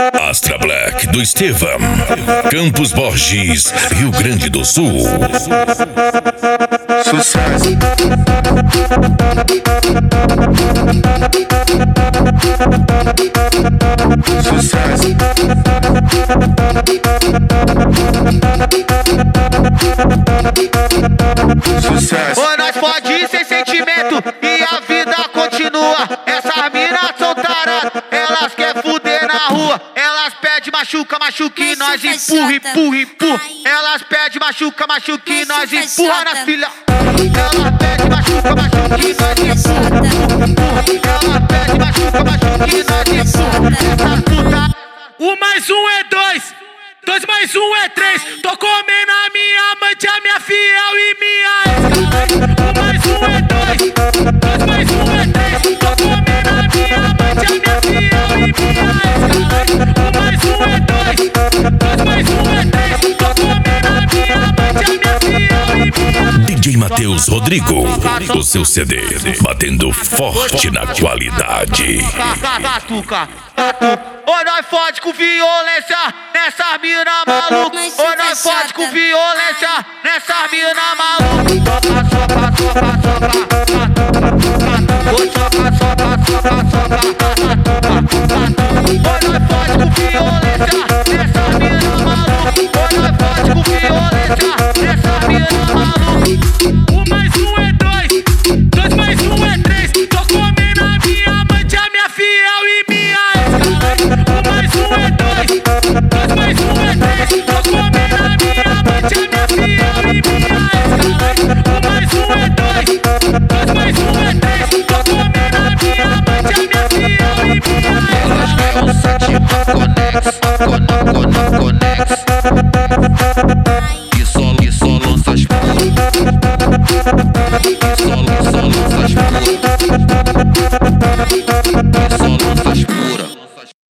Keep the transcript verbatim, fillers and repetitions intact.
Astra Black do Estevam, Campos Borges, Rio Grande do Sul. Sucesso. Sucesso. Sucesso. Ô, nós pode sem sentimento e a vida continua. Essas minas são taradas, elas querem fuder na rua. Elas pedem machuca, machuca e nós empurra, empurra, empurra. Elas pedem machuca, machuca e nós empurra na filha. Elas pedem machuca, machuca e nós empurra, empurra. Elas pedem machuca, machuca e nós empurra. Essa puta. Um mais um é dois, dois mais um é três. Tô comendo a minha amante, a minha fiel e minha ex. Um mais um é dois, dois mais um é três. Tô comendo a minha amante, a minha fiel e minha ex. Um mais um é dois, dois mais um é três. Tô comendo a minha amante, a minha fiel e minha ex. D J Matheus Rodrigo, o seu C D, batendo forte na qualidade. Catuca, catuca. Ou nós fode com violência nessa mina maluca. Ou nós fode com violência nessa mina maluca. Soca, soca, soca, soca. Soca, soca, soca, soca, soca.